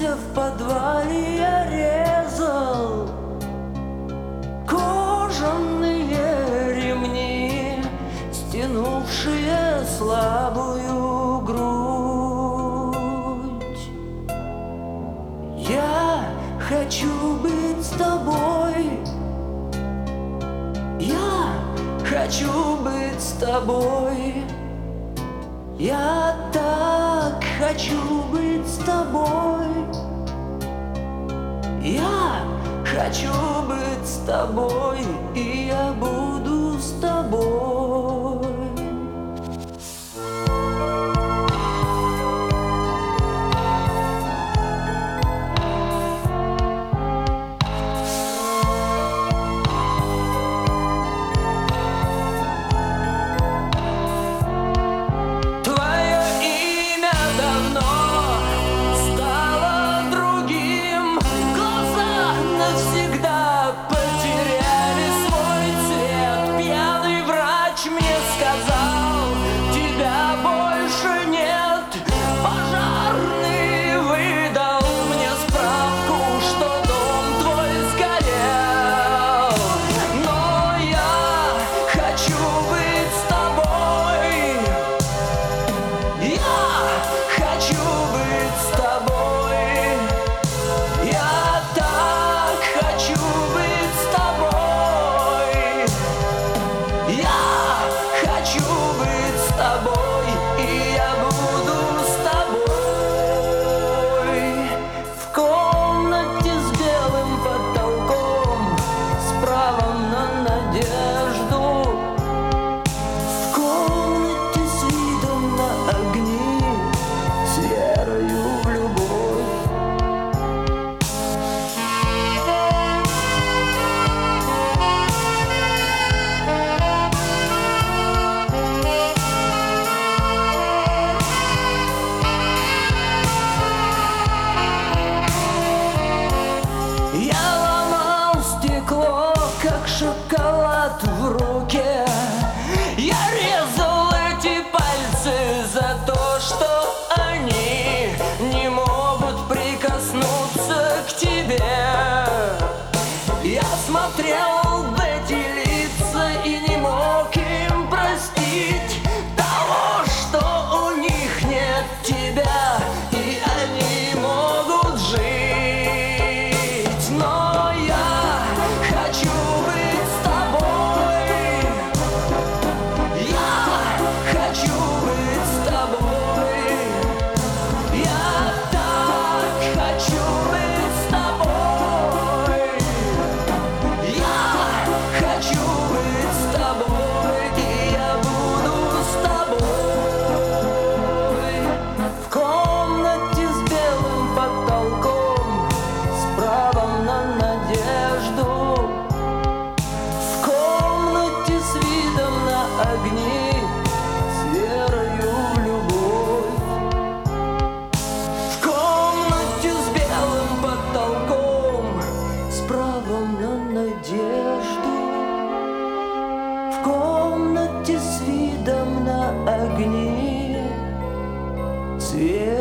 в подвале я резал кожаные ремни, стянувшие слабую грудь. Я хочу быть с тобой, я хочу быть с тобой, я так хочу быть с тобой, я хочу быть с тобой, и я буду с тобой. Шоколад в руке, я резал эти пальцы за то, что они не могут прикоснуться к тебе. Я смотрел в эти лица и не мог им простить того, что у них нет тебя, и они могут жить. Но я хочу огни с верою в любовь. В комнате с белым потолком, с правом на надежду. В комнате с видом на огни с верою